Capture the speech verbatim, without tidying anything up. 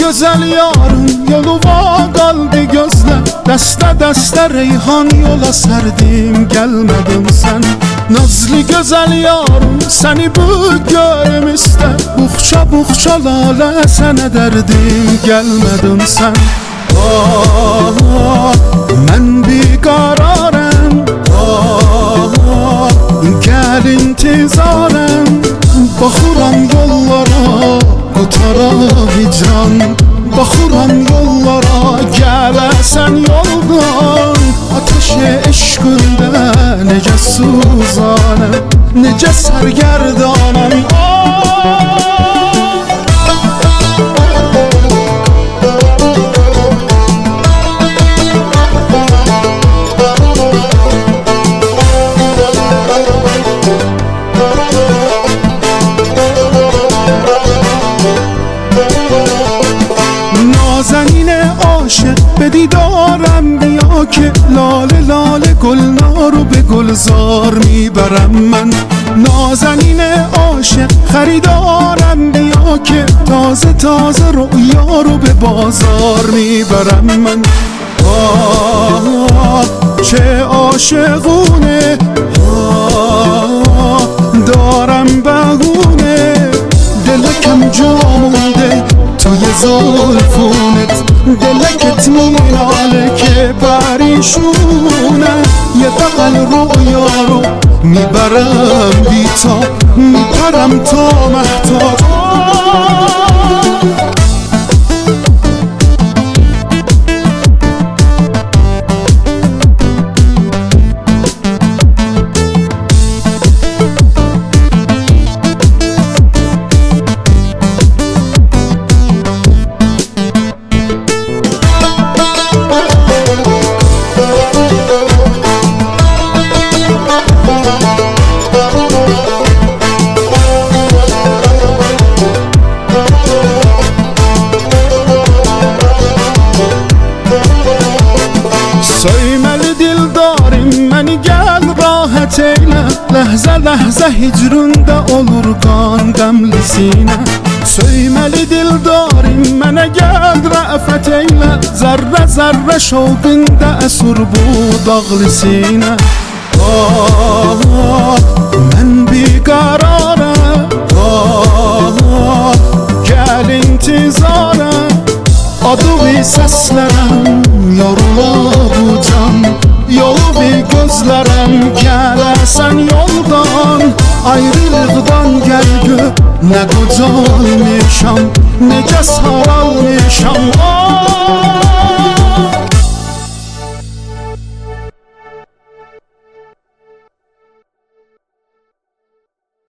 gözəl yarım yoluma qaldı gözlə, dəstə-dəstə reyhan yola sərdim, gəlmədin sən. Nazlı gözəl yarım, səni bu görüm istə, buxça-buxça lalə sənə dərdim, gəlmədin sən. Ah, mən biqararəm, ah, gəl intizarəm, baxıram yollara, qutara hicran, baxıram yollara, gələsən yoldan. Ateş eşqində necə suzanəm, necə sərgərdanəm. نازنین عاشق به دیدارم بیا که لاله لاله گلنارو به گلزار میبرم من. نازنین عاشق خریدارم بیا که تازه تازه رؤیا رو به بازار میبرم من. آه چه عاشقونه، آه دارم بهونه، دلکم جا مونده توی زلفونت، دلکت میناله که پریشونه. یه بغل رویا رو میبرم بیتا، میپرم تا مهتاب. Söyməli dildarim məni gəl rahat eylə, ləhzə ləhzə hicründə olur qan qəmli sinə. Söyməli dildarim mənə gəl rəfət eylə, zərrə zərrə şovqində əsur bu dağlı sinə. Ah, mən biqararəm, ah, gəl intizarəm, adığı səslərəm, yorula bu can, yolu bir gözlərəm, gələsən yoldan. Ayrılıqdan gəl gör, nə qocalmışam, necə saralmışam.